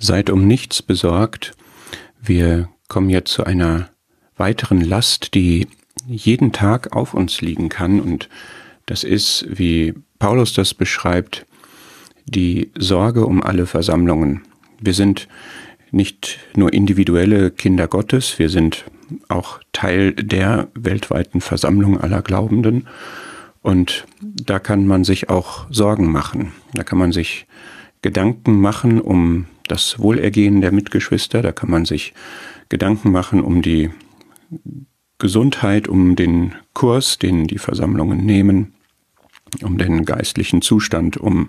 Seid um nichts besorgt. Wir kommen jetzt zu einer weiteren Last, die jeden Tag auf uns liegen kann. Und das ist, wie Paulus das beschreibt, die Sorge um alle Versammlungen. Wir sind nicht nur individuelle Kinder Gottes, wir sind auch Teil der weltweiten Versammlung aller Glaubenden. Und da kann man sich auch Sorgen machen. Da kann man sich Gedanken machen um das Wohlergehen der Mitgeschwister. Da kann man sich Gedanken machen um die Gesundheit, um den Kurs, den die Versammlungen nehmen, um den geistlichen Zustand, um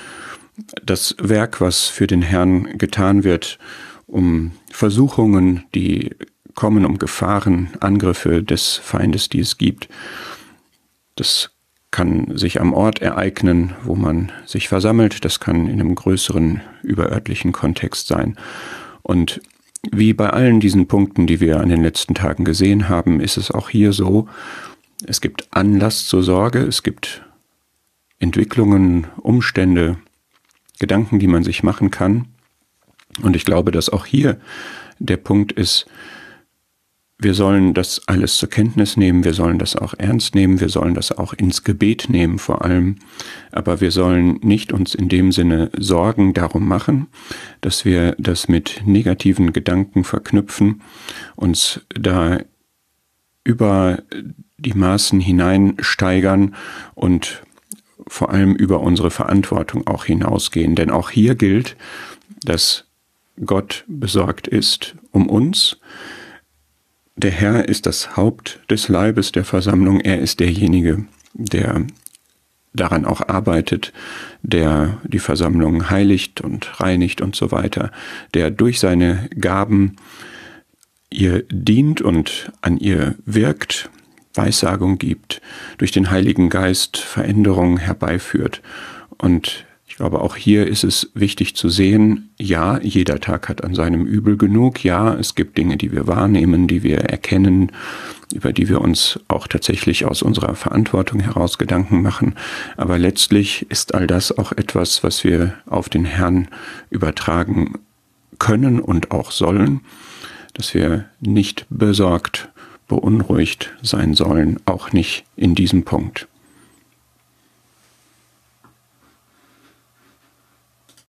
das Werk, was für den Herrn getan wird, um Versuchungen, die kommen, um Gefahren, Angriffe des Feindes, die es gibt. Das kann sich am Ort ereignen, wo man sich versammelt. Das kann in einem größeren überörtlichen Kontext sein. Und wie bei allen diesen Punkten, die wir an den letzten Tagen gesehen haben, ist es auch hier so, es gibt Anlass zur Sorge, es gibt Entwicklungen, Umstände, Gedanken, die man sich machen kann. Und ich glaube, dass auch hier der Punkt ist, wir sollen das alles zur Kenntnis nehmen, wir sollen das auch ernst nehmen, wir sollen das auch ins Gebet nehmen vor allem, aber wir sollen nicht uns in dem Sinne Sorgen darum machen, dass wir das mit negativen Gedanken verknüpfen, uns da über die Maßen hineinsteigern und vor allem über unsere Verantwortung auch hinausgehen. Denn auch hier gilt, dass Gott besorgt ist um uns. Der Herr ist das Haupt des Leibes der Versammlung. Er ist derjenige, der daran auch arbeitet, der die Versammlung heiligt und reinigt und so weiter, der durch seine Gaben ihr dient und an ihr wirkt, Weissagung gibt, durch den Heiligen Geist Veränderung herbeiführt. Und ich glaube, auch hier ist es wichtig zu sehen, ja, jeder Tag hat an seinem Übel genug. Ja, es gibt Dinge, die wir wahrnehmen, die wir erkennen, über die wir uns auch tatsächlich aus unserer Verantwortung heraus Gedanken machen. Aber letztlich ist all das auch etwas, was wir auf den Herrn übertragen können und auch sollen, dass wir nicht besorgt, beunruhigt sein sollen, auch nicht in diesem Punkt.